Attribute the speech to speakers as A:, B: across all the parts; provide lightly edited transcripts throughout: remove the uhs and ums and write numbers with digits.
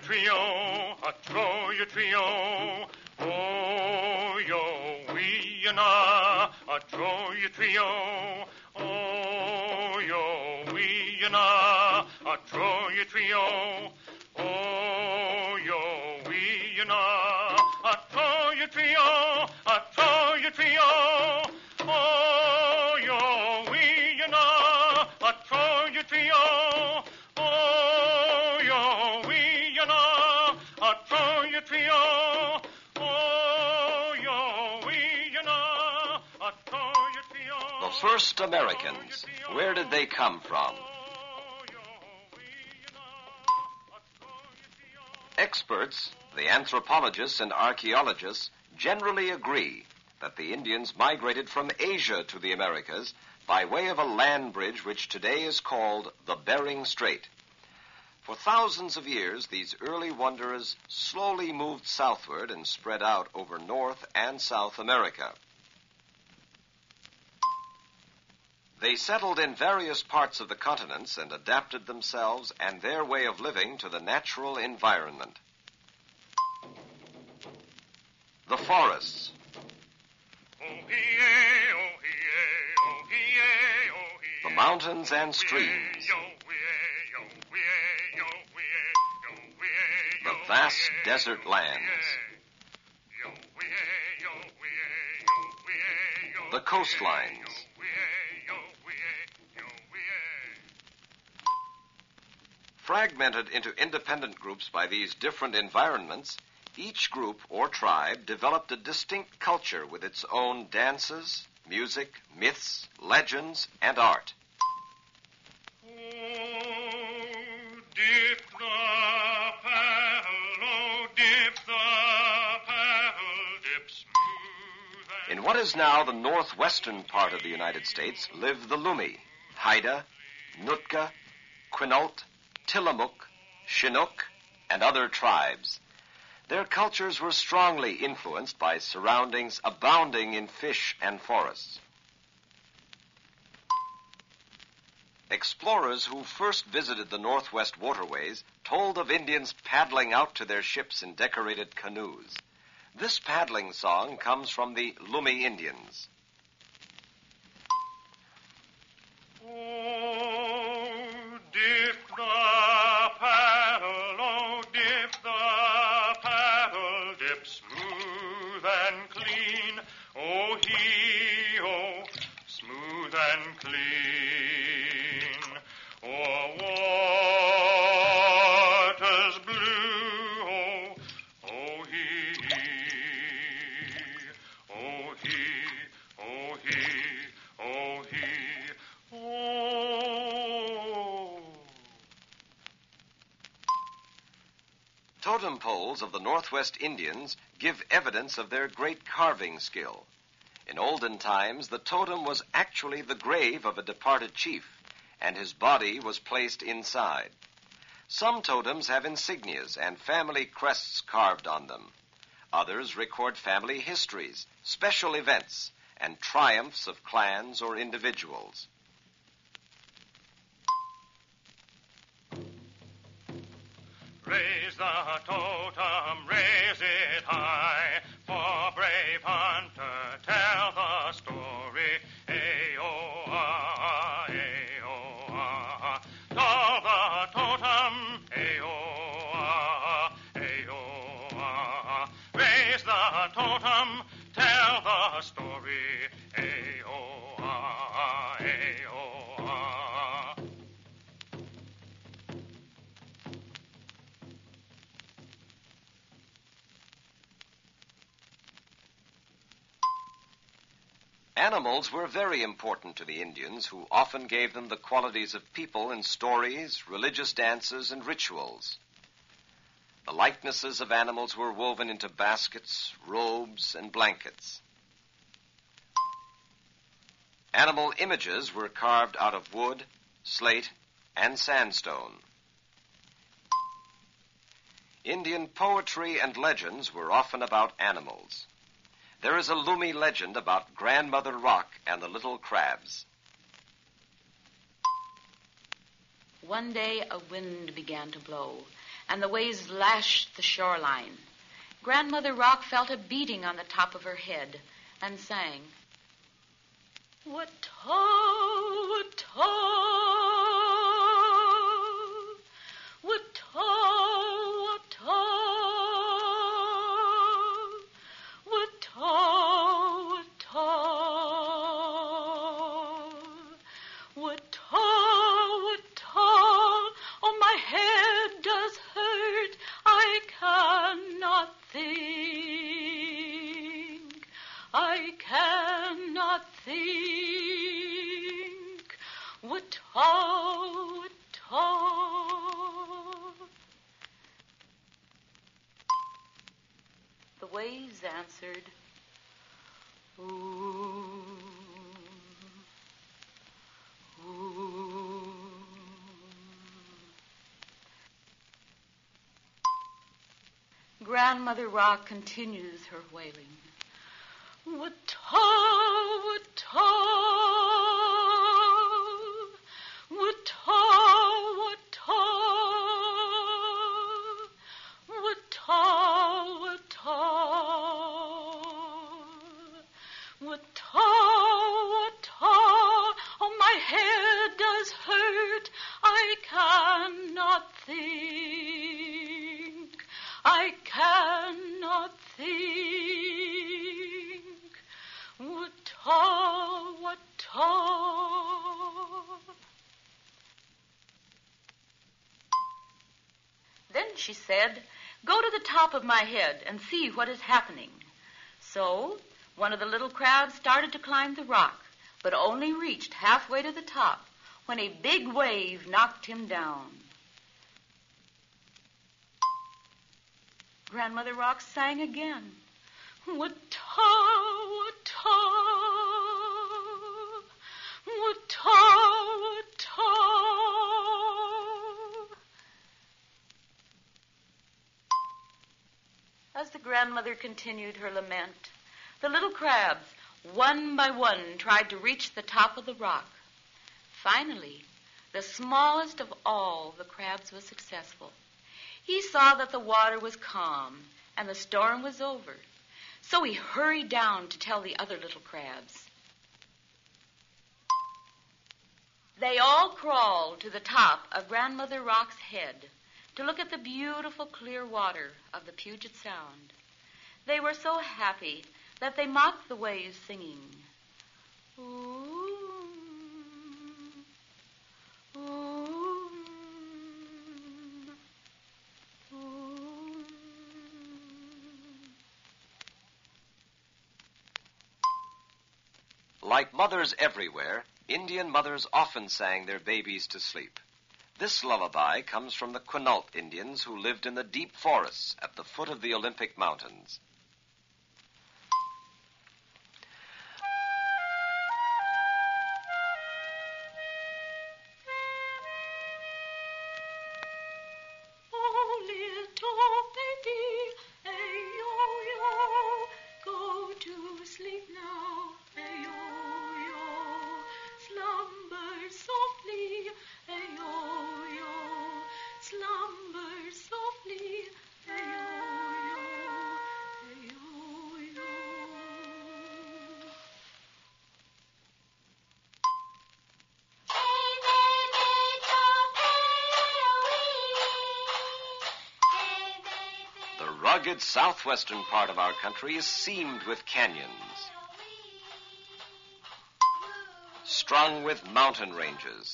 A: trio, a throw-you trio. Oh, yo, wee-ya-na, a throw-you trio. Oh, yo, wee-ya-na, a throw-you trio. Oh, yo, wee-ya-na, a throw-you trio, a throw-you trio. Oh, yo, wee-ya-na, a throw-you trio. Oh, yo, wee-ya-na, a throw-you trio. Oh, yo, wee-ya-na, a throw-you trio.
B: The first Americans, where did they come from? Experts, the anthropologists and archaeologists, generally agree that the Indians migrated from Asia to the Americas by way of a land bridge which today is called the Bering Strait. For thousands of years, these early wanderers slowly moved southward and spread out over North and South America. They settled in various parts of the continents and adapted themselves and their way of living to the natural environment. The forests. The mountains and streams. The vast desert lands. The coastlines. Fragmented into independent groups by these different environments, each group or tribe developed a distinct culture with its own dances, music, myths, legends, and art. In what is now the northwestern part of the United States live the Lumi, Haida, Nootka, Quinault, Tillamook, Chinook, and other tribes. Their cultures were strongly influenced by surroundings abounding in fish and forests. Explorers who first visited the Northwest waterways told of Indians paddling out to their ships in decorated canoes. This paddling song comes from the Lumi Indians. Totem poles of the Northwest Indians give evidence of their great carving skill. In olden times, the totem was actually the grave of a departed chief, and his body was placed inside. Some totems have insignias and family crests carved on them. Others record family histories, special events, and triumphs of clans or individuals.
A: Raise the totem, raise it high, for brave hunter, tell the story. Ayo-ah, ayo-ah. Call the totem, ayo-ah, ayo-ah. Raise the totem, tell the story. Ayo-ah, ayo-ah.
B: Animals were very important to the Indians, who often gave them the qualities of people in stories, religious dances, and rituals. The likenesses of animals were woven into baskets, robes, and blankets. Animal images were carved out of wood, slate, and sandstone. Indian poetry and legends were often about animals. There is a Lumi legend about Grandmother Rock and the little crabs.
C: One day a wind began to blow, and the waves lashed the shoreline. Grandmother Rock felt a beating on the top of her head and sang, "What-taw, what-taw, what-taw, what-taw, what-taw, what-taw, what-taw, what-taw, oh, my head does hurt, I cannot think, I cannot think, what-taw, what-taw." The waves answered, "Ooh, ooh." Grandmother Rock continues her wailing. "What-taw, what-taw, what-taw, what-taw, what-taw, what-taw, what-taw, what-taw, oh, my head does hurt, I cannot think, I cannot think, what-taw, what-taw." Then she said, "Go to the top of my head and see what is happening." So one of the little crabs started to climb the rock, but only reached halfway to the top when a big wave knocked him down. Grandmother Rock sang again, "What-taw, what-taw, what-taw, what-taw." As the grandmother continued her lament, the little crabs, one by one, tried to reach the top of the rock. Finally, the smallest of all the crabs was successful. He saw that the water was calm and the storm was over, so he hurried down to tell the other little crabs. They all crawled to the top of Grandmother Rock's head to look at the beautiful clear water of the Puget Sound. They were so happy that they mocked the waves, singing, "Ooh, ooh, ooh."
B: Like mothers everywhere, Indian mothers often sang their babies to sleep. This lullaby comes from the Quinault Indians who lived in the deep forests at the foot of the Olympic Mountains.
C: "Oh, little baby, ay-yo-yo, go to sleep now, ay-yo-yo, slumber softly, ay-yo-yo, slumber softly, ay-yo-yo, ay-yo-yo."
B: The rugged southwestern part of our country is seamed with canyons, strung with mountain ranges,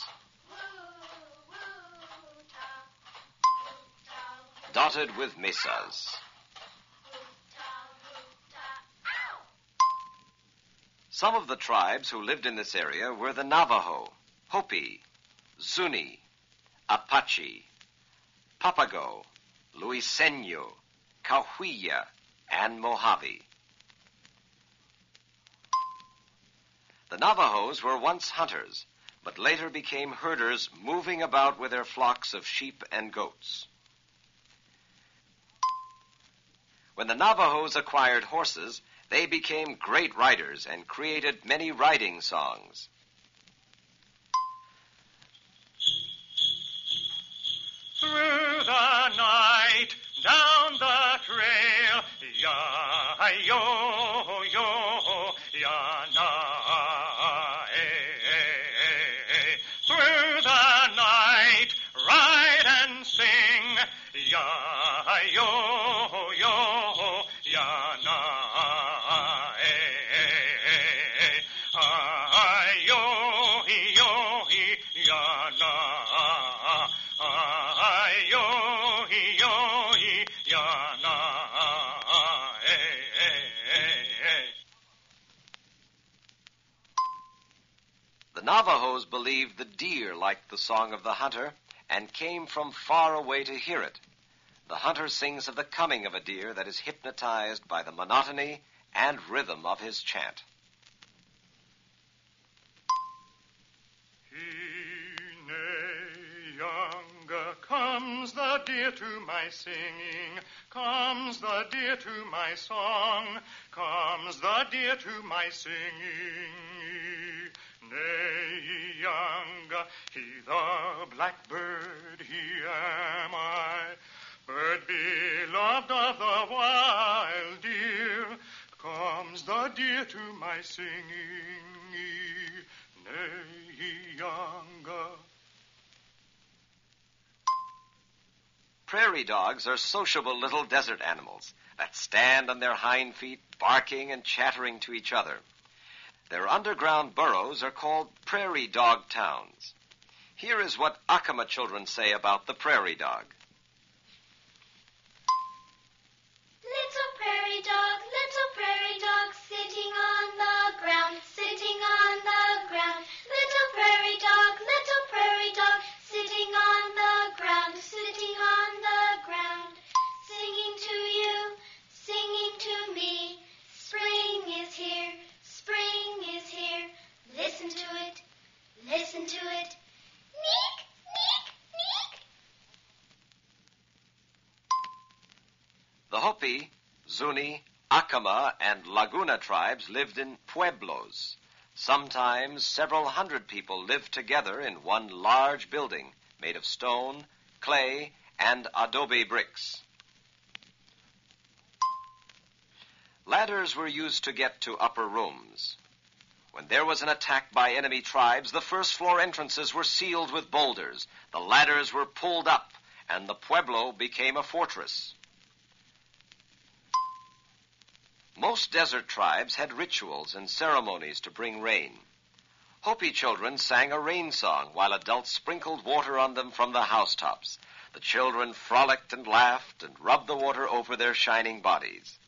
B: dotted with mesas. Some of the tribes who lived in this area were the Navajo, Hopi, Zuni, Apache, Papago, Luiseno, Cahuilla, and Mojave. The Navajos were once hunters, but later became herders moving about with their flocks of sheep and goats. When the Navajos acquired horses, they became great riders and created many riding songs.
A: through the night, down the trail, ya-yo, ya-na, through the night, ride and sing, ya-yo, ya-na, ya-na, ya-na,
B: The Navajos believed the deer liked the song of the hunter and came from far away to hear it. The hunter sings of the coming of a deer that is hypnotized by the monotony and rhythm of his chant.
A: Comes the deer to my singing, comes the deer to my song, comes the deer to my singing. Nay, young, he the blackbird, he am I, bird beloved of the wild deer, comes the deer to my singing. Nay, young.
B: Prairie dogs are sociable little desert animals that stand on their hind feet, barking and chattering to each other. Their underground burrows are called prairie dog towns. Here is what Acoma children say about the prairie dog.
D: Little prairie dog, sitting on the ground, sitting on the ground. Little prairie dog, sitting on the ground, sitting on the ground. Singing to you, singing to me. Spring is here, spring is here. Listen to it, listen to it. Neek, neek, neek.
B: The Hopi, Zuni, Acoma, and Laguna tribes lived in pueblos. Sometimes several hundred people lived together in one large building made of stone, clay, and adobe bricks. Ladders were used to get to upper rooms. When there was an attack by enemy tribes, the first-floor entrances were sealed with boulders. The ladders were pulled up, and the pueblo became a fortress. Most desert tribes had rituals and ceremonies to bring rain. Hopi children sang a rain song while adults sprinkled water on them from the housetops. The children frolicked and laughed and rubbed the water over their shining bodies.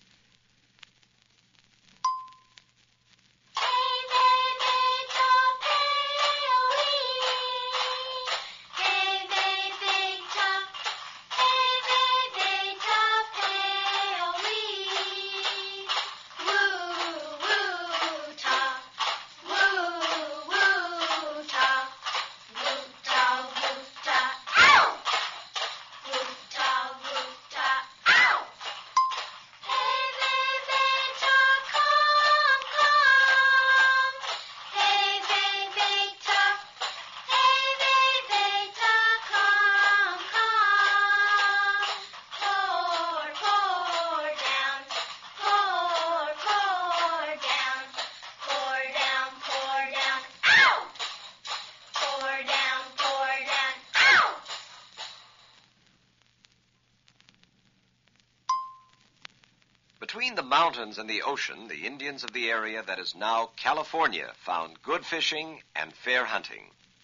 B: Between the mountains and the ocean, the Indians of the area that is now California found good fishing and fair hunting.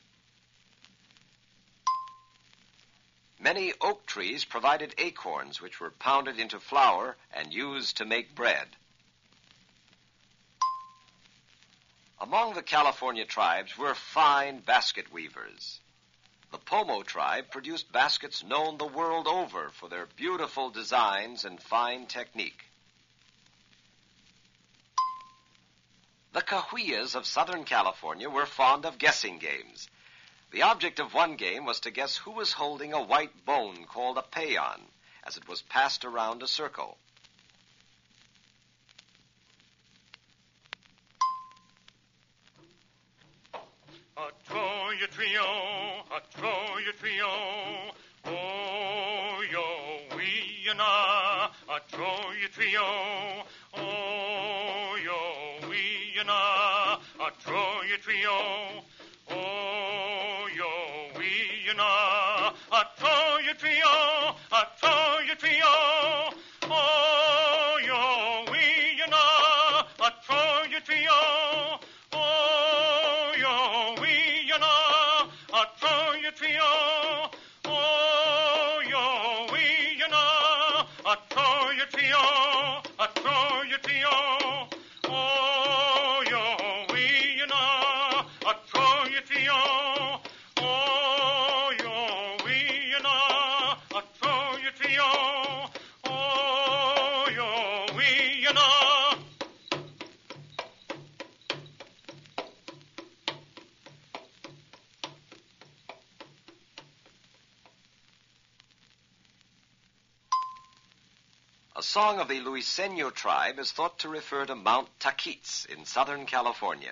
B: Many oak trees provided acorns which were pounded into flour and used to make bread. Among the California tribes were fine basket weavers. The Pomo tribe produced baskets known the world over for their beautiful designs and fine technique. The Cahuillas of Southern California were fond of guessing games. The object of one game was to guess who was holding a white bone called a peon, as it was passed around a circle.
A: A-tro-ya-trio, a-tro-ya-trio, oh. na, a Troy trio. Oh, yo, we na, a Troy trio. Oh, yo, we na, a Troy trio, a Troy trio. Oh, yo, we na, a Troy trio. Oh, yo, we na, a Troy trio. Oh, yo, we na, a Troy trio, a Troy trio. Oh, yo, we na, a Troy trio. Oh, yo, we na, a Troy trio. Oh, yo, we na.
B: A song of the Luiseno tribe is thought to refer to Mount Taquitz in Southern California.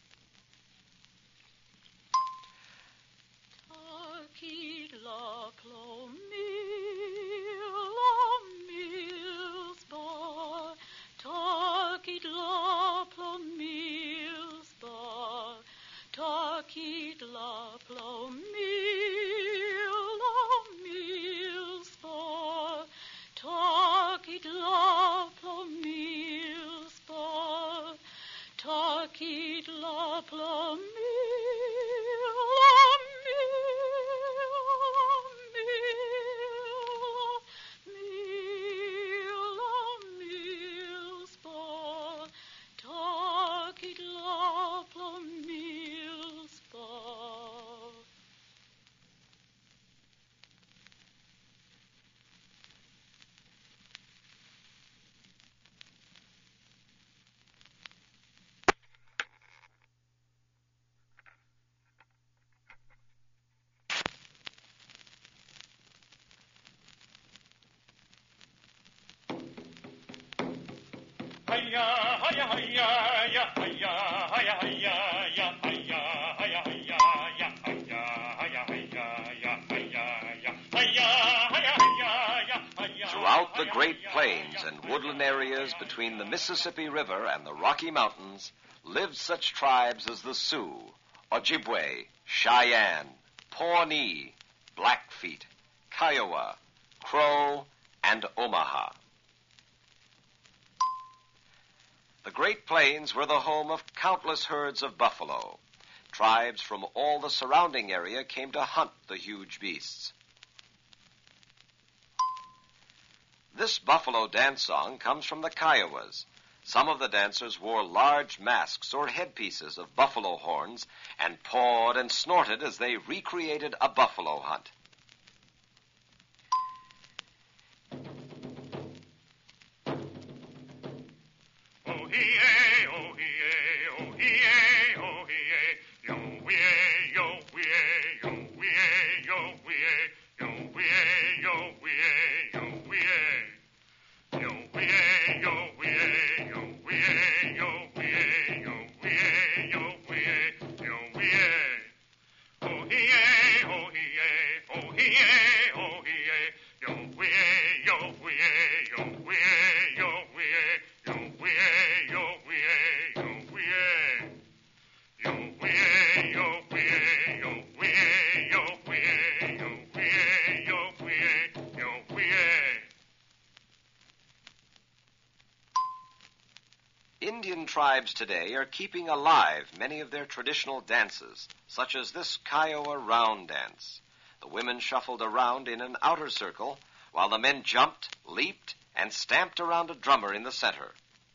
A: Hiya, hiya, hiya, ya, hiya, hiya, hiya, ya, hiya, hiya, hiya, ya, hiya, hiya, hiya, ya, hiya, ya, hiya, hiya, hiya, ya, hiya.
B: Throughout the Great Plains and woodland areas between the Mississippi River and the Rocky Mountains lived such tribes as the Sioux, Ojibwe, Cheyenne, Pawnee, Blackfeet, Kiowa, Crow, and Omaha. The Great Plains were the home of countless herds of buffalo. Tribes from all the surrounding area came to hunt the huge beasts. This buffalo dance song comes from the Kiowas. Some of the dancers wore large masks or headpieces of buffalo horns and pawed and snorted as they recreated a buffalo hunt. Indian tribes today are keeping alive many of their traditional dances, such as this Kiowa round dance. The women shuffled around in an outer circle, while the men jumped, leaped, and stamped around a drummer in the center.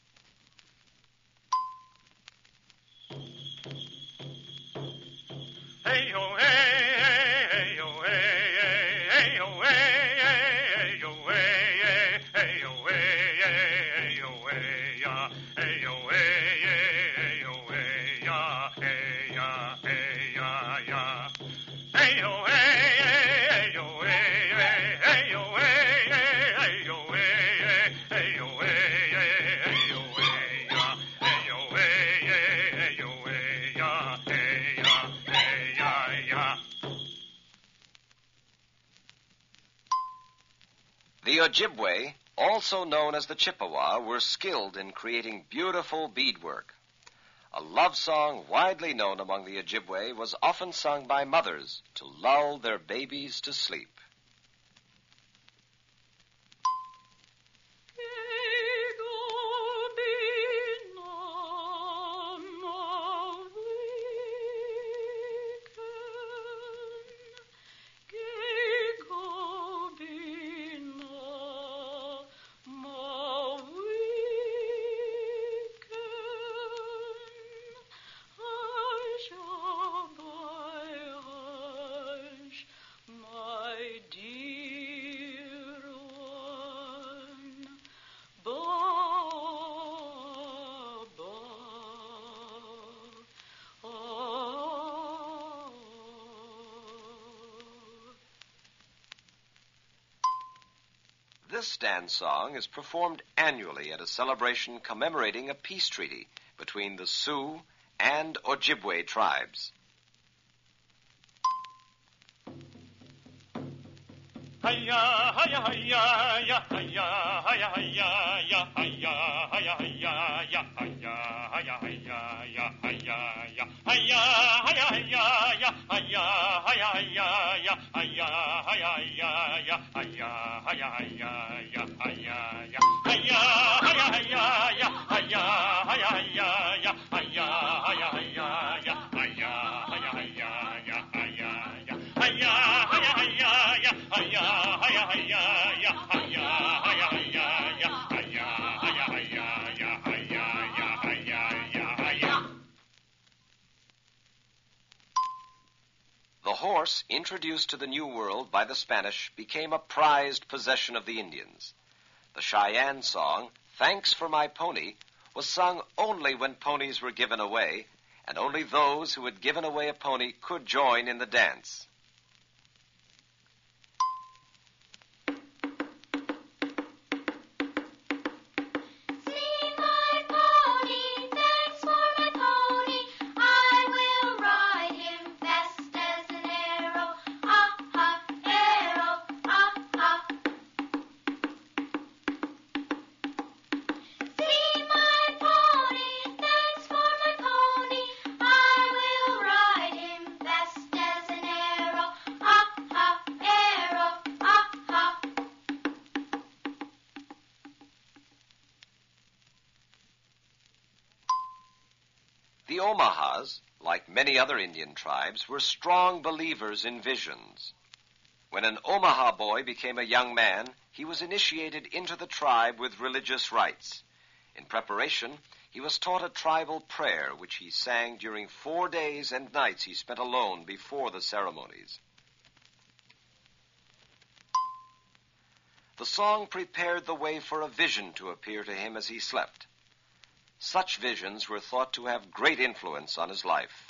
A: Hey, oh, hey, hey, oh, hey, hey, oh, hey, hey, oh, hey, hey, oh, hey, oh, hey, ya, hey, oh, hey, oh, hey, ya, hey, ya, hey, ya, ya. Hey, oh, hey, oh, hey, hey, oh, hey, oh, hey, hey, oh, hey, oh, hey, ya, hey, oh, hey, oh, hey, ya, hey, ya, hey, ya, hey, ya, ya.
B: Ojibwe, also known as the Chippewa, were skilled in creating beautiful beadwork. A love song widely known among the Ojibwe was often sung by mothers to lull their babies to sleep. This dance song is performed annually at a celebration commemorating a peace treaty between the Sioux and Ojibwe tribes.
A: Hiya, hiya, hiya, ya, hiya, hiya, hiya, ya, hiya, hiya, hiya, ya, hiya, hiya, hiya, ya, hiya, ya, hiya, hiya, hiya, ya, hiya, hiya, hiya, ya, hiya, hiya, hiya, ya, hiya, hiya, hiya, ya, hiya, ya, hiya, hiya, hiya, ya, hiya, hiya, hiya, ya, hiya, hiya, hiya, ya, hiya, hiya, hiya, ya, hiya, ya, hiya, hiya, hiya, ya, hiya.
B: The horse, introduced to the New World by the Spanish, became a prized possession of the Indians. The Cheyenne song, "Thanks for My Pony," was sung only when ponies were given away, and only those who had given away a pony could join in the dance. The Omahas, like many other Indian tribes, were strong believers in visions. When an Omaha boy became a young man, he was initiated into the tribe with religious rites. In preparation, he was taught a tribal prayer, which he sang during 4 days and nights he spent alone before the ceremonies. The song prepared the way for a vision to appear to him as he slept. Such visions were thought to have great influence on his life.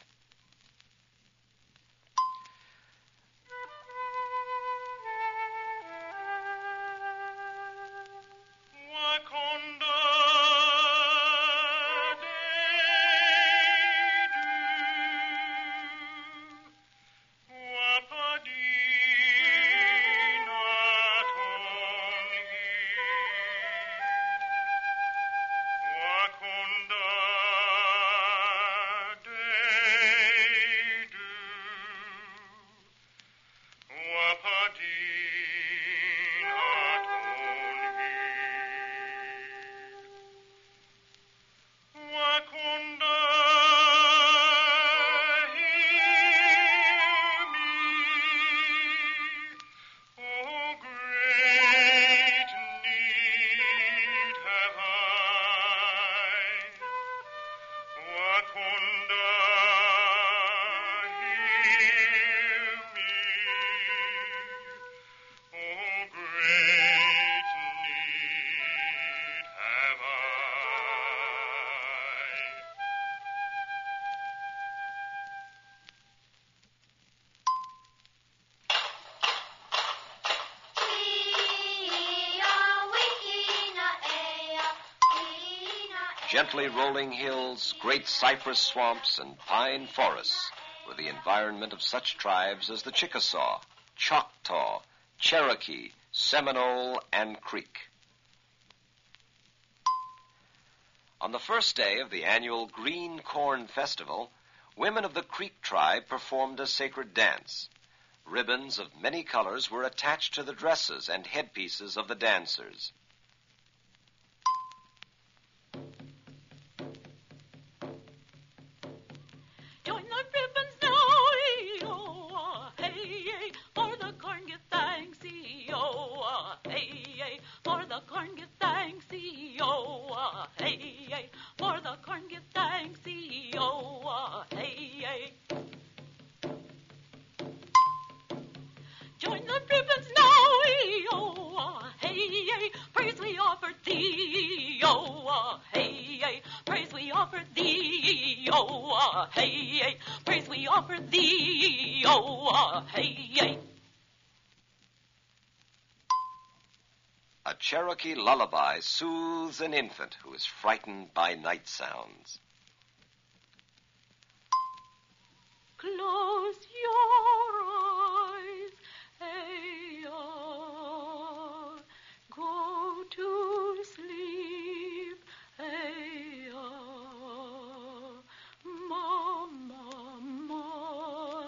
B: Gently rolling hills, great cypress swamps, and pine forests were the environment of such tribes as the Chickasaw, Choctaw, Cherokee, Seminole and Creek. On the first day of the annual Green Corn Festival, women of the Creek tribe performed a sacred dance. Ribbons of many colors were attached to the dresses and headpieces of the dancers.
E: Join the ribbons now, E-O, hey, for the corn give thanks, E-O, hey, for the corn give thanks, E-O, hey, for the corn give thanks, E-O, hey. Join the ribbons now, E-O, hey, praise we offer thee, E-O, hey, praise we offer thee, E-O, hey, praise we offer thee, E-O, hey.
B: A Cherokee lullaby soothes an infant who is frightened by night sounds.
E: Close your eyes, hey-ah, go to sleep, hey-ah, mama,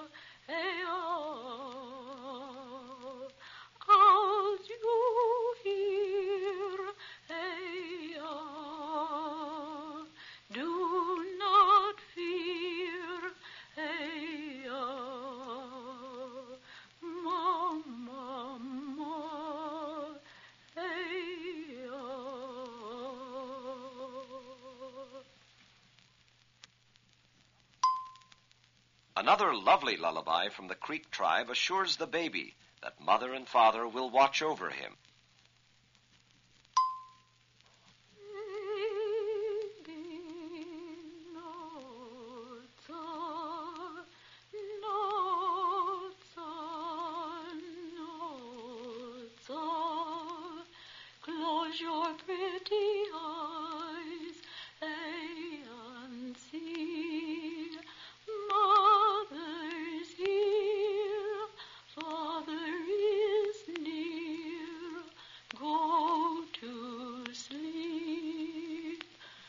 E: hey-ah, as you hear, hey-ah, do not fear, hey-ah, mama, hey-ah.
B: Another lovely lullaby from the Creek tribe assures the baby that mother and father will watch over him.
E: Close your pretty eyes, and see. Mother's here, father is near. Go to sleep.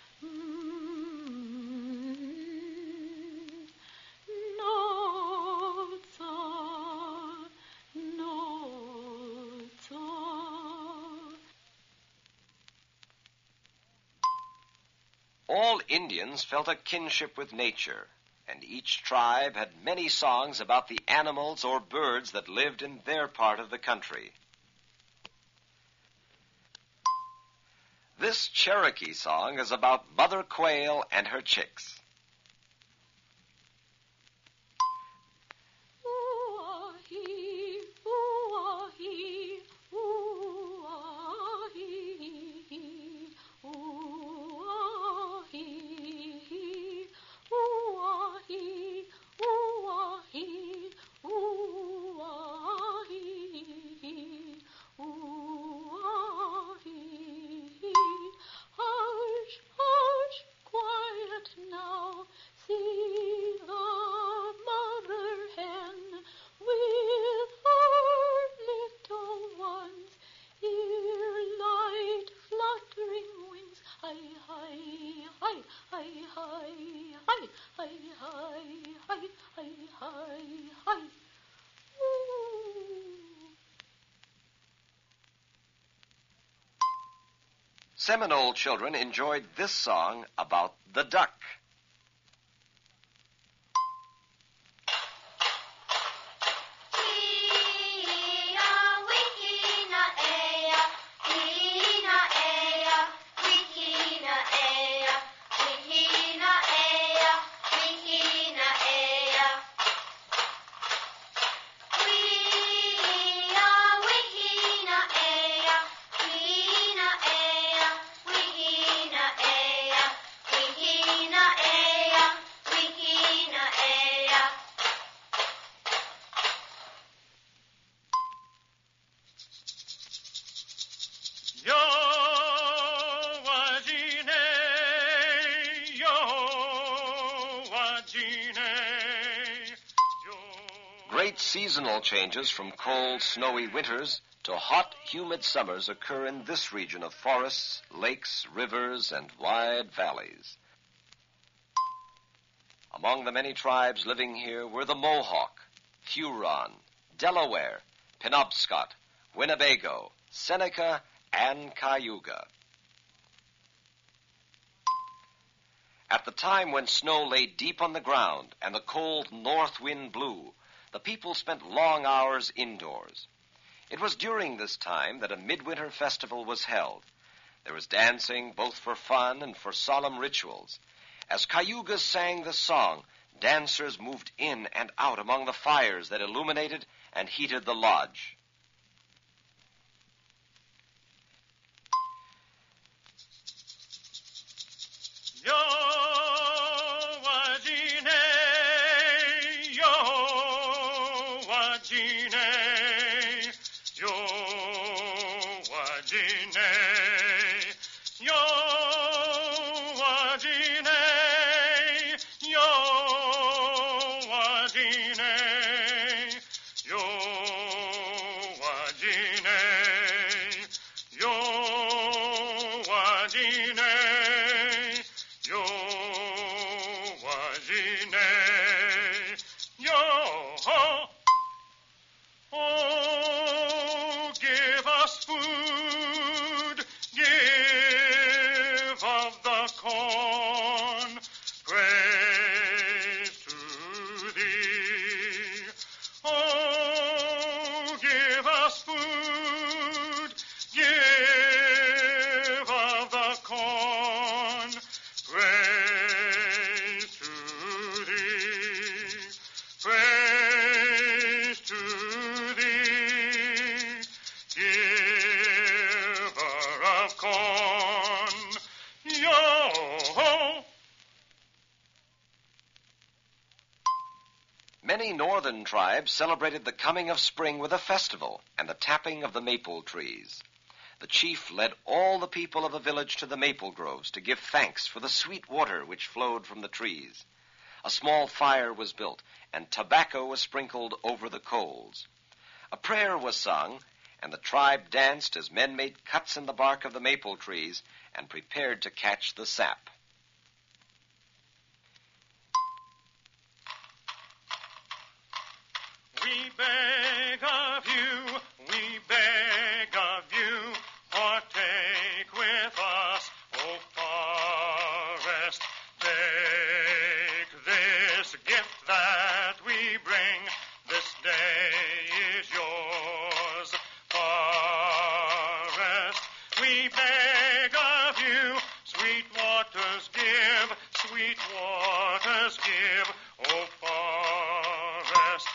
B: All Indians felt a kinship with nature, and each tribe had many songs about the animals or birds that lived in their part of the country. This Cherokee song is about Mother Quail and her chicks.
E: Hush, hush, quiet now. See the mother hen with her little ones. Hear light fluttering wings. Hi, hi, hi, hi, hi, hi, hi, hi, hi, hi, hi, hi. Ooh.
B: Seminole children enjoyed this song about the duck. Great seasonal changes from cold, snowy winters to hot, humid summers occur in this region of forests, lakes, rivers, and wide valleys. Among the many tribes living here were the Mohawk, Huron, Delaware, Penobscot, Winnebago, Seneca, and Cayuga. At the time when snow lay deep on the ground and the cold north wind blew, the people spent long hours indoors. It was during this time that a midwinter festival was held. There was dancing both for fun and for solemn rituals. As Cayugas sang the song, dancers moved in and out among the fires that illuminated and heated the lodge.
A: Yo wajine, yo wajine, yo wajine, yo wajine, yo wajine, yo wajine, yo wajine. Yo wajine, yo oh, give us food, give of the corn, praise to thee. Oh, give us food, give of the corn. Praise to thee, praise to thee, giver of corn, yo.
B: Many northern tribes celebrated the coming of spring with a festival and the tapping of the maple trees. The chief led all the people of the village to the maple groves to give thanks for the sweet water which flowed from the trees. A small fire was built, and tobacco was sprinkled over the coals. A prayer was sung, and the tribe danced as men made cuts in the bark of the maple trees and prepared to catch the sap.
A: We beg of you, we beg of you, partake with us, O forest. Take this gift that we bring, this day is yours, forest. We beg of you, sweet waters give, sweet waters give, O forest.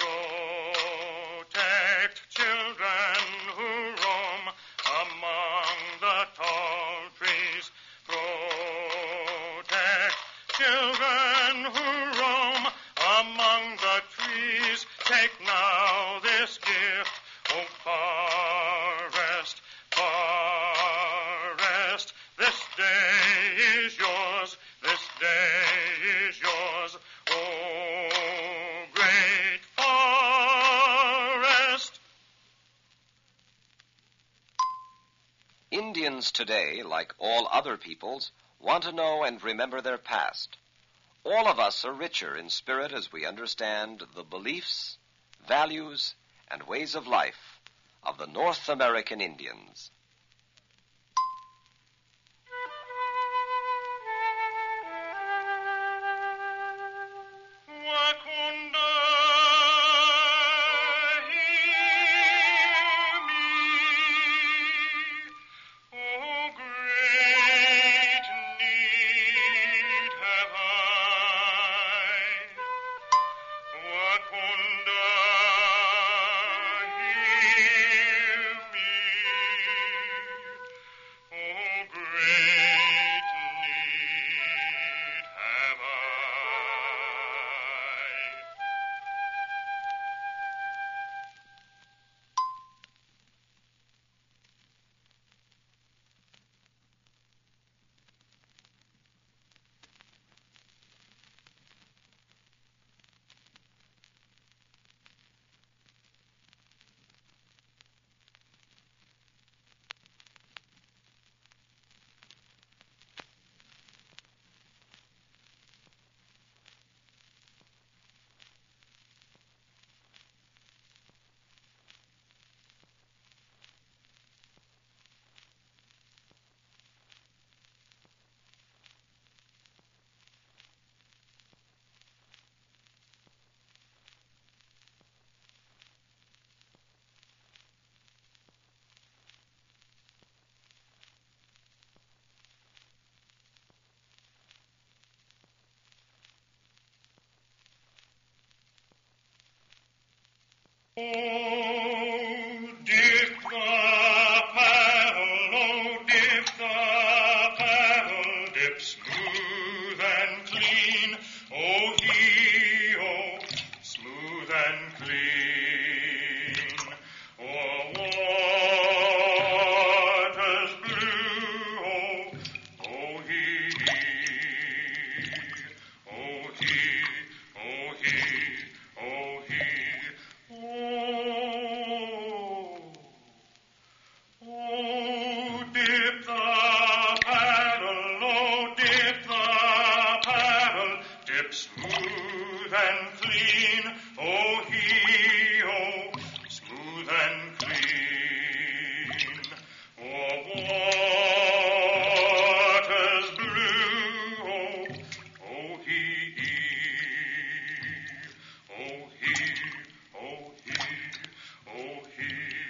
A: Protect children who roam among the tall trees. Protect children who roam among the trees. Take now this gift, O forest, forest. This day is yours, this day is yours, O great forest.
B: Indians today, like all other peoples, want to know and remember their past. All of us are richer in spirit as we understand the beliefs, values, and ways of life of the North American Indians.
A: Wakunda, hear me. Oh, great need have I. Wakunda, hear me. Oh, great need have I. smooth and clean, oh he, oh, smooth and clean. Oh, waters blue, oh, oh he, oh he, oh he, oh he,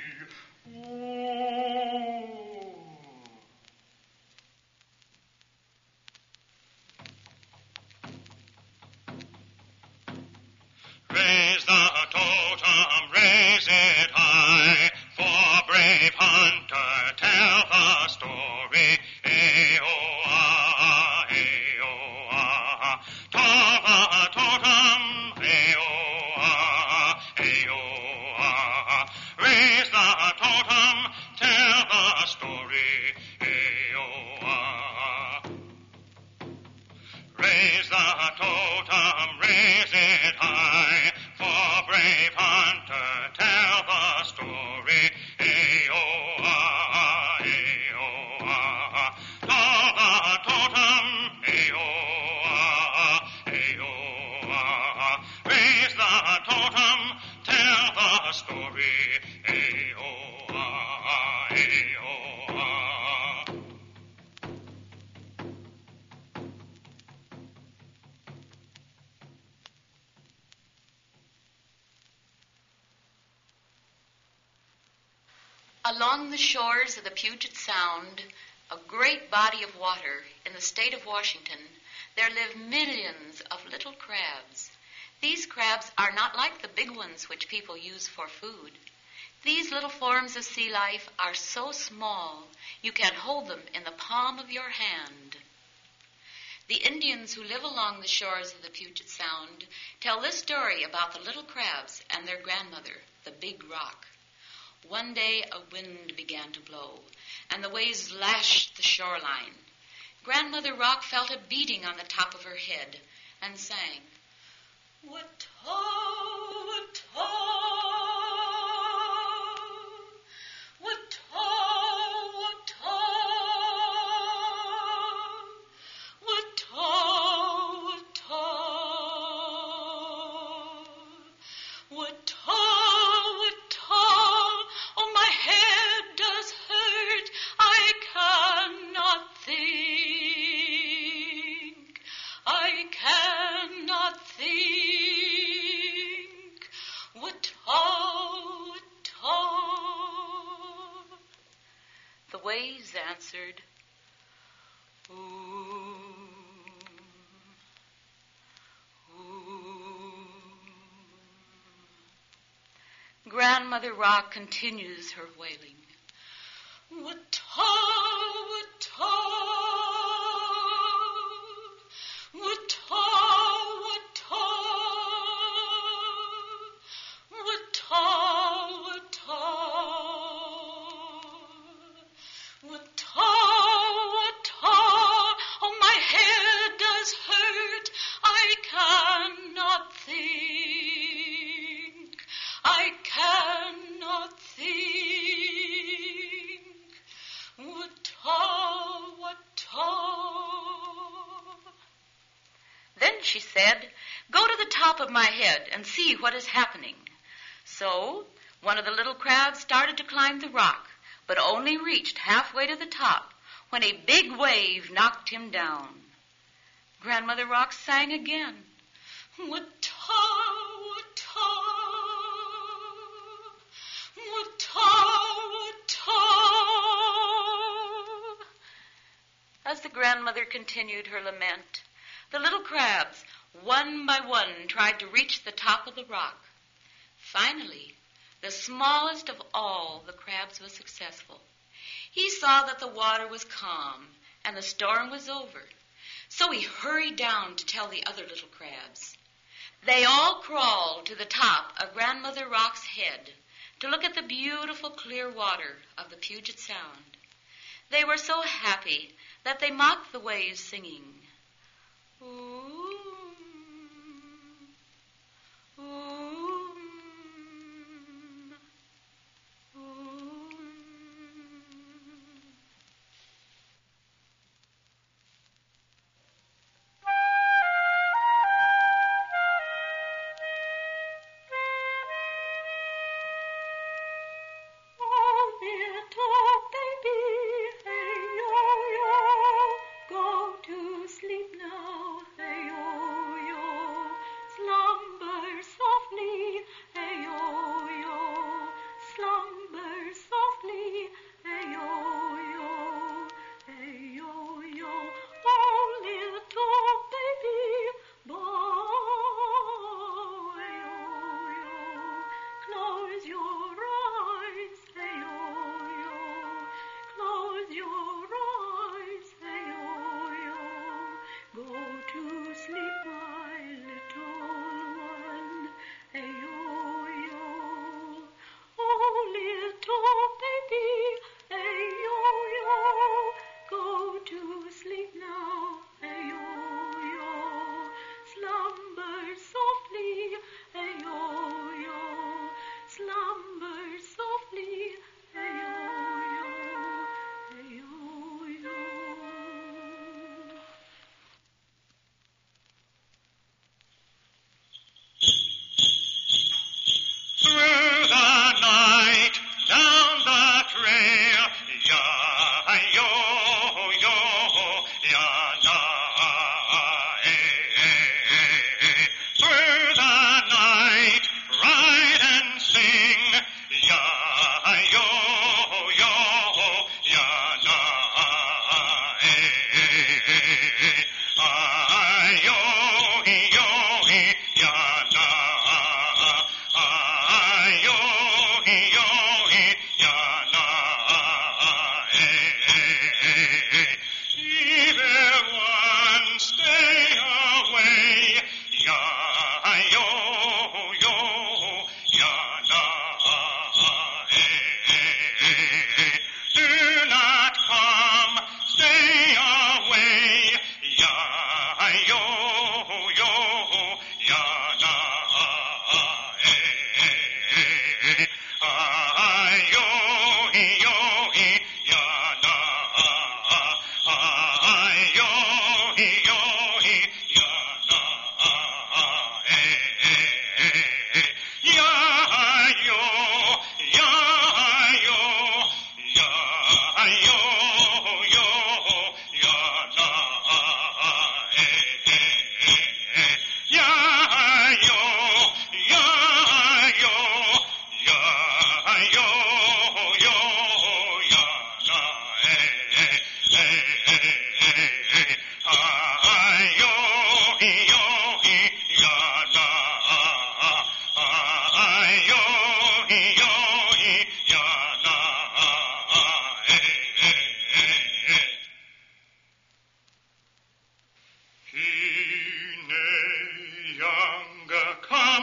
A: oh. Raise the totem, raise it high, for brave hunter tell the story. Eh-oh-ah, eh-oh-ah, the totem, eh-oh-ah, eh-oh-ah. Raise the totem, tell the story. Eh-oh-ah. Raise the totem, raise it high, for brave hunter tell the story. Eh-oh-ah, eh-oh-ah, the totem, eh-oh-ah, eh-oh-ah. Raise the totem, tell the story. Eh-oh-ah, eh-oh-ah.
C: Along the shores of the Puget Sound, a great body of water in the state of Washington, there live millions of little crabs. These crabs are not like the big ones which people use for food. These little forms of sea life are so small you can hold them in the palm of your hand. The Indians who live along the shores of the Puget Sound tell this story about the little crabs and their grandmother, the Big Rock. One day a wind began to blow, and the waves lashed the shoreline. Grandmother Rock felt a beating on the top of her head and sang,
E: What-taw, what-taw, what-taw, what-taw, what-taw, what-taw, oh, my head does hurt, I cannot think, I cannot think, what-taw, what-taw.
C: The waves answered, ooh, ooh. Grandmother Rock continues her wailing.
E: What-taw, what-taw, what-taw, what-taw, what-taw, what-taw, what-taw, oh, my head does hurt, I cannot think, I cannot think, what-taw, what-taw.
C: Then she said, go to the top of my head and see what is happening. So one of the little crabs started to climb the rock, but only reached halfway to the top when a big wave knocked him down. Grandmother Rock sang again.
E: What-taw, what-taw, what-taw, what-taw.
C: As the grandmother continued her lament, the little crabs, one by one, tried to reach the top of the rock. Finally, the smallest of all the crabs was successful. He saw that the water was calm and the storm was over, so he hurried down to tell the other little crabs. They all crawled to the top of Grandmother Rock's head to look at the beautiful clear water of the Puget Sound. They were so happy that they mocked the waves, singing, ooh, ooh, ooh.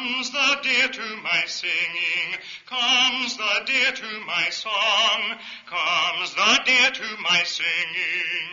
A: Comes the deer to my singing, comes the deer to my song, comes the deer to my singing.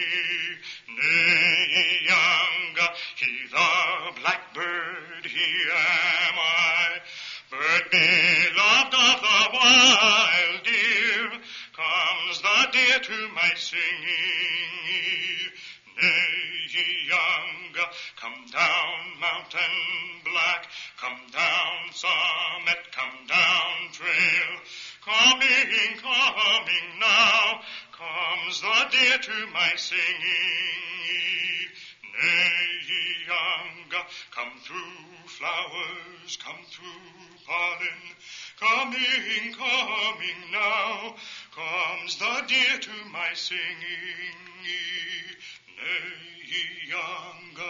A: Nay, young, he the blackbird, he am I, bird beloved of the wild deer, comes the deer to my singing. Nay, young, come down mountain black, come down summit, come down trail, coming, coming now, comes the deer to my singing. Nay, young, come through flowers, come through pollen, coming, coming now, comes the deer to my singing. Nay, young.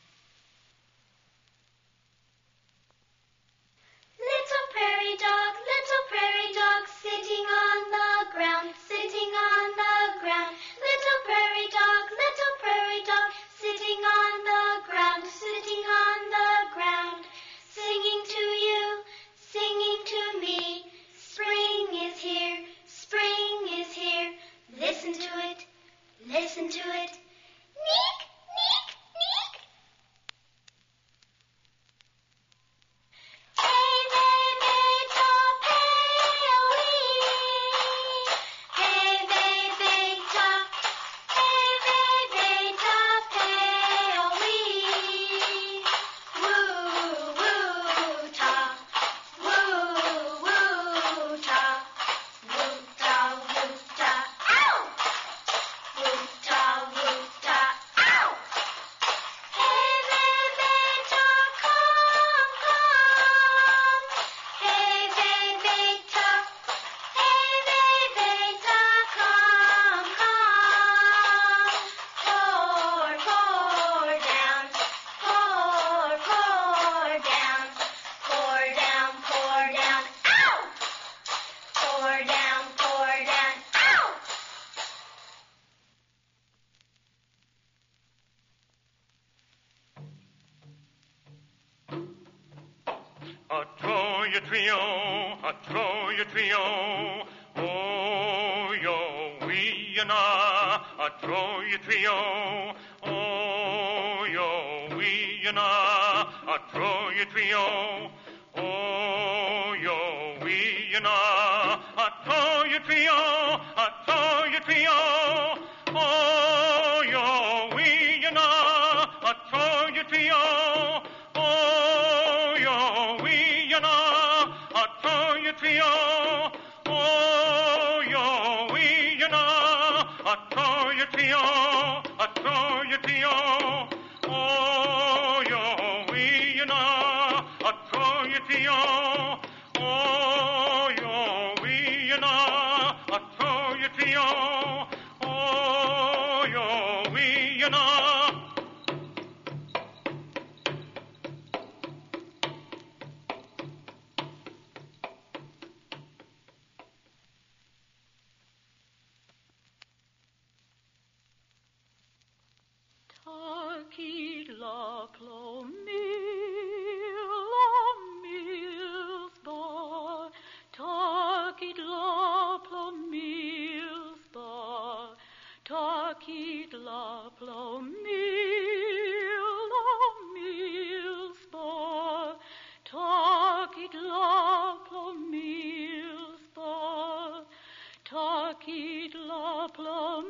D: Little prairie dog, sitting on the ground, sitting on the ground. Little prairie dog, sitting on the ground, sitting on the ground. Singing to you, singing to me. Spring is here, spring is here. Listen to it, listen to it. Neek, neek, neek. Hey, baby, top, hey, baby, top. Hey, baby, top, woo, woo, top. Woo, woo, top. Woo, ta, woo, ta. Ow! Woo, ta, woo, ta. Ow! Hey, baby, top, come, come. Hey, baby, top. Hey, baby, top, come, come. Pour down. Pour down. Pour down, pour down. Ow! Pour down, ow!
A: A Troya trio, oh, yo, we and a Troya trio, oh, yo, we and a Troya trio, oh, yo, we and a Troya trio, oh, yo, we and a Troya trio, oh, yo, we and a Troya trio, oh, yo, we and a Troya trio, oh, yo, we and a Troya trio, oh, yo, we and a Troya trio, oh, yo, we and a
E: Tarkid la plomil, bar. Tarkid la plomil, bar. Tarkid la plomil, bar. Tarkid la plomil, bar. Tarkid la plomil.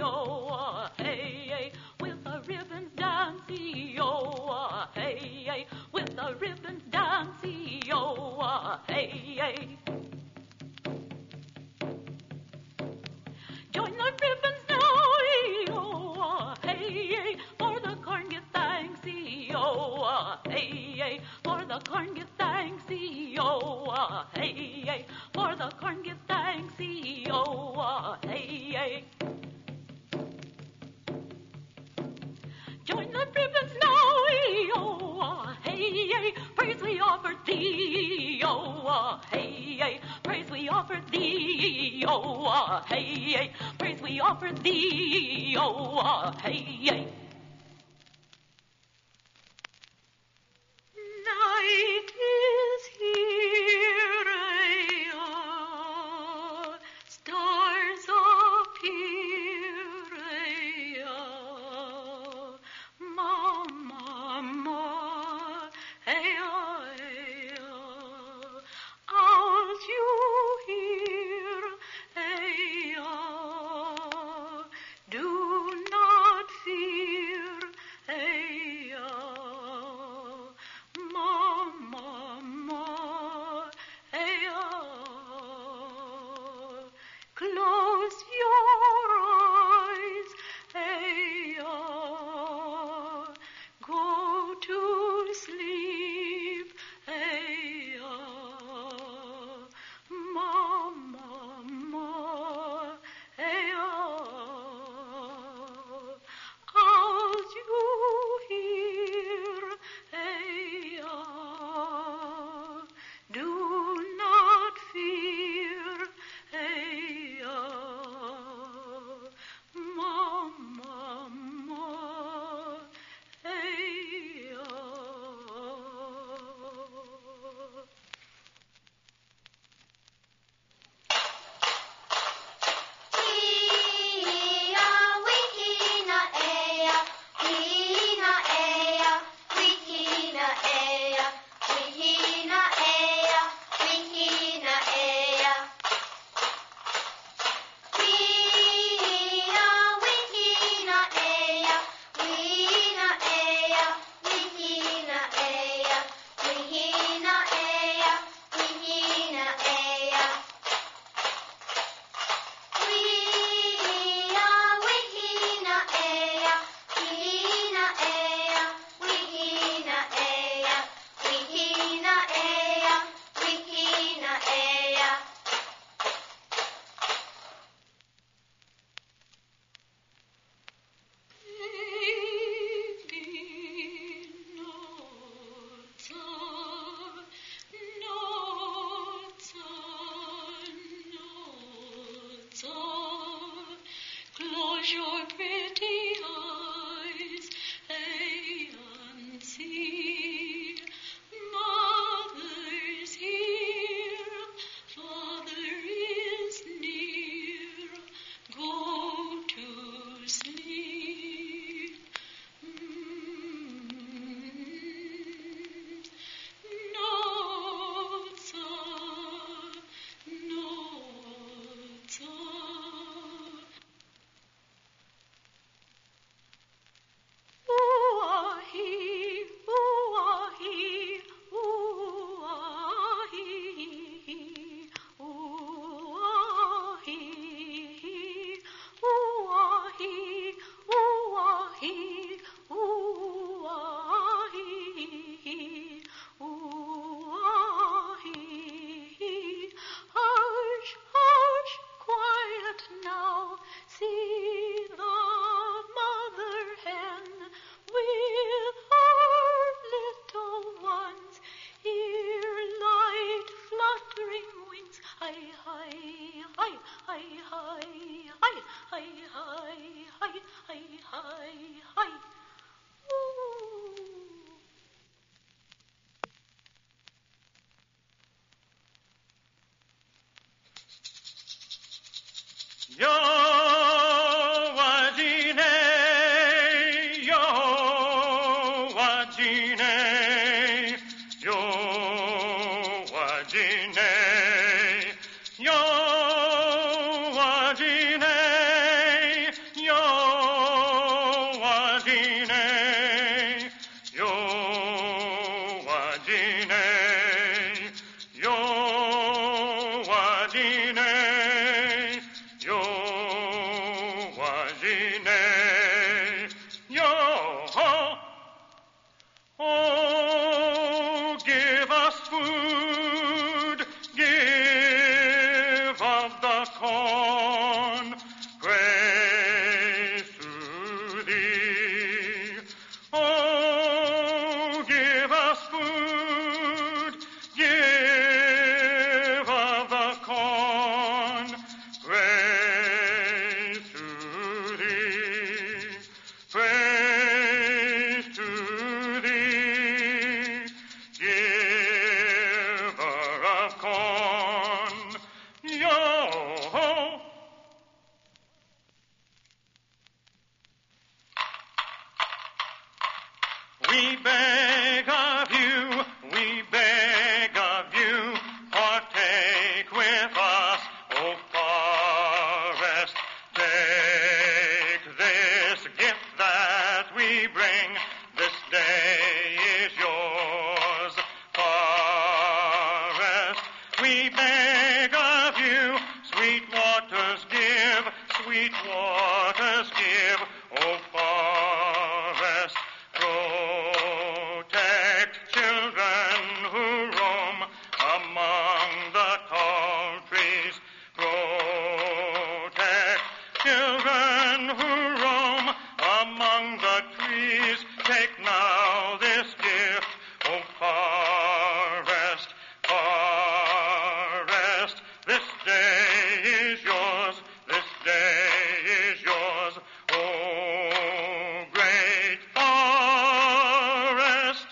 E: oh, hey, hey, with the ribbons dancey, oh, hey, hey, with the ribbons dancey, oh, hey, hey. Join the ribbons now, oh, hey, hey, for the corn give thanks, oh, hey, hey, for the corn give thanks, oh, hey, hey, for the corn give thanks, oh, hey, hey. Join the ribbons now, oh, hey, hey, praise we offer thee, oh, hey, hey, praise we offer thee, oh, hey, hey, praise we offer thee, oh, hey, hey. Night is here, stars appear, mama, out you hear, do not fear, mama, close your eyes, go to sleep, mama, as you hear, do not fear, mama, close your pretty eyes, and see. Mother's here, father is near. Go to sleep. No, sir, no, sir.
A: dine, yo-ho. Oh, give us food, give of the corn, praise to thee. Oh, give us food, give of the corn, praise to thee, praise to thee, giver of corn, yo-ho. We beg of you, partake with us, O forest. Take this gift that we bring, this day is yours, forest. We beg of you, sweet waters give, O forest. Protect children who roam among the tall trees. Protect children who roam among the trees. Take now this gift, O forest, forest. This day is yours, this day is yours, O great forest.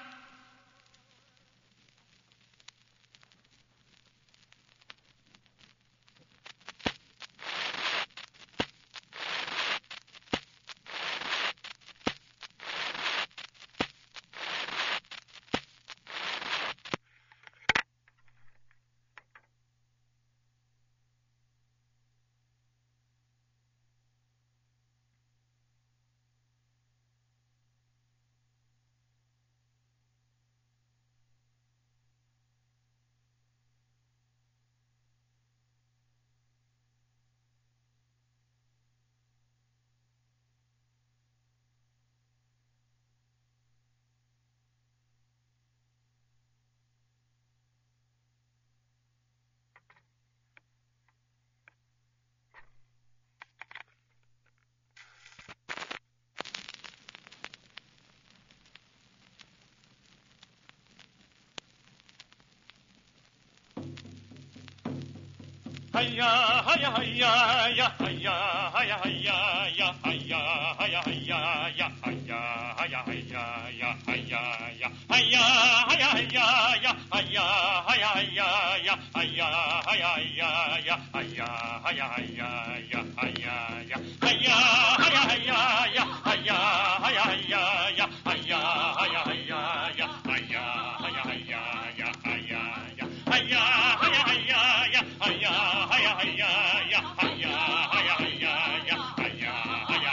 A: Hiya, hiya, hiya, ya, hiya, hiya, hiya, ya, hiya, hiya, hiya, ya, hiya, hiya, hiya, ya, hiya, ya, hiya, hiya, hiya, ya, hiya, hiya, hiya, ya, hiya, hiya, hiya, ya, hiya, hiya, hiya, ya, hiya, ya, hiya, hiya, hiya, ya, hiya, hiya, hiya, ya, hiya, hiya, hiya, ya, hiya, hiya, hiya, ya, hiya, ya, hiya, hiya, hiya, ya, hiya, hiya, hiya, ya, hiya, hiya, hiya, ya, hiya, hiya,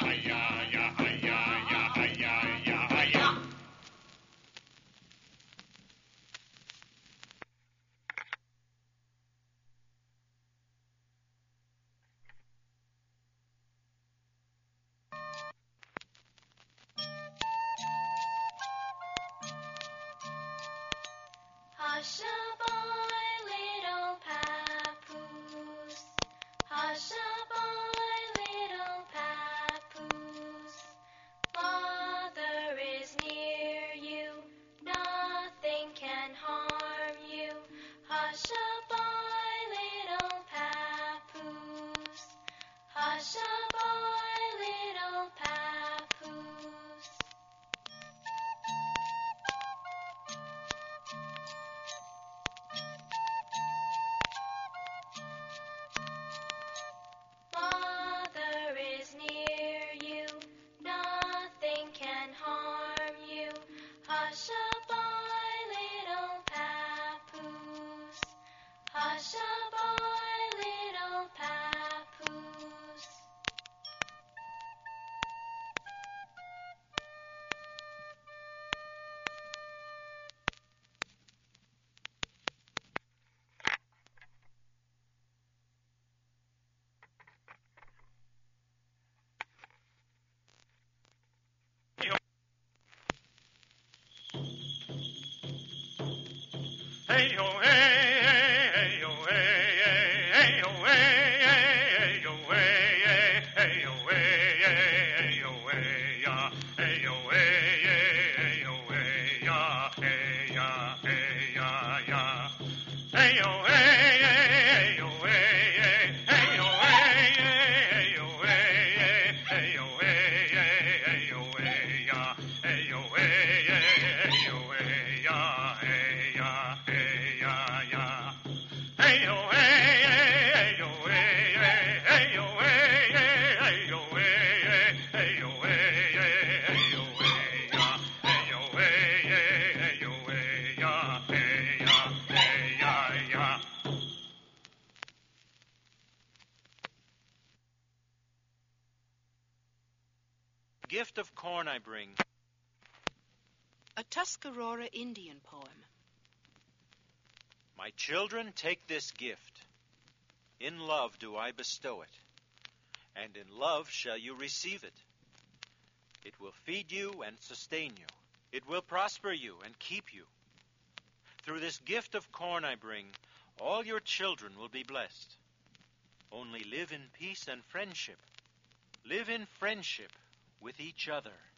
A: Hey yo, hey, hey yo, hey, hey yo, hey, hey yo, hey, hey yo, hey, hey yo, hey ya, hey yo, hey, hey yo, hey ya, hey ya, hey ya, ya. Hey yo, hey, hey yo, hey, hey yo, hey, hey yo, hey, hey yo, hey, hey yo, hey ya, hey yo, hey, hey yo, hey ya, hey ya, hey ya, ya. Hey yo, hey, hey yo, hey, hey yo, hey, hey yo, hey, hey yo, hey, hey yo, hey ya, hey yo, hey, hey yo, hey ya, hey ya, hey ya, ya.
F: Gift of corn I bring.
G: A Tuscarora Indian poem.
F: My children, take this gift. In love do I bestow it, and in love shall you receive it. It will feed you and sustain you. It will prosper you and keep you. Through this gift of corn I bring, all your children will be blessed. Only live in peace and friendship. Live in friendship with each other.